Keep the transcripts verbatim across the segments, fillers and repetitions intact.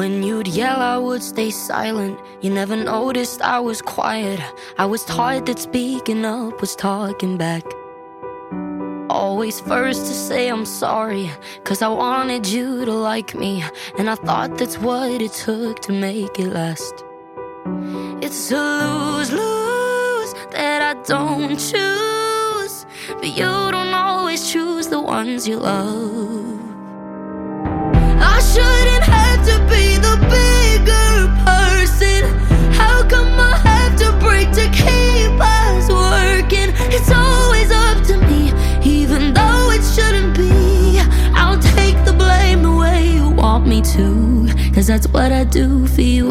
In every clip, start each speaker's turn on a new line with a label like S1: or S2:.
S1: When you'd yell, I would stay silent. You never noticed I was quiet. I was taught that speaking up was talking back. Always first to say I'm sorry, 'cause I wanted you to like me, and I thought that's what it took to make it last. It's a lose-lose that I don't choose, but you don't always choose the ones you love. I shouldn't have to be the bigger person. How come I have to break to keep us working? It's always up to me, even though it shouldn't be. I'll take the blame the way you want me to, 'cause that's what I do for you.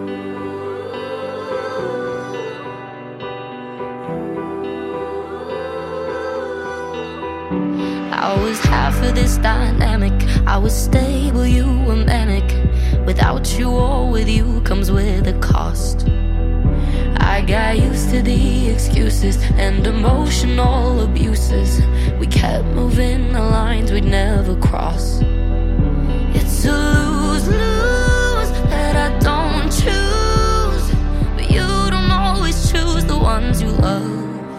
S1: I was half of this dynamic. I was stable, you were manic. Without you or with you comes with a cost. I got used to the excuses and emotional abuses. We kept moving the lines we'd never cross. It's a lose-lose that I don't choose, but you don't always choose the ones you love.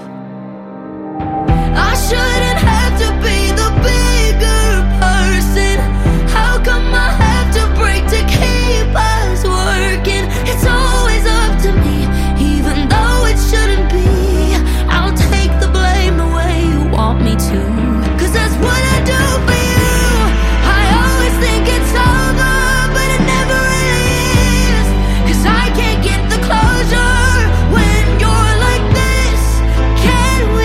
S1: I shouldn't have to be the bigger person. How come I have to break to keep us working? It's always up to me, even though it shouldn't be. I'll take the blame the way you want me to, 'cause that's what I do for you. I always think it's over, but it never really is, 'cause I can't get the closure when you're like this. Can we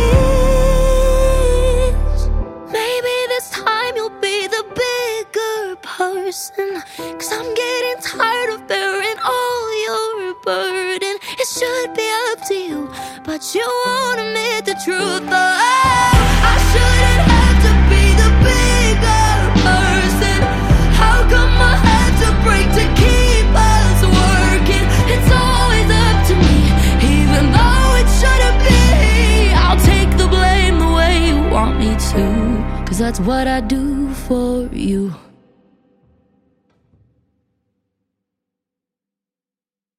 S1: switch? Maybe this time you'll be the bigger person, 'cause I'm getting tired of bearing all your burden. It should be up to you, but you won't admit the truth. Oh, I shouldn't have to be the bigger person. How come I had to break to keep us working? It's always up to me, even though it shouldn't be. I'll take the blame the way you want me to, 'cause that's what I do for you.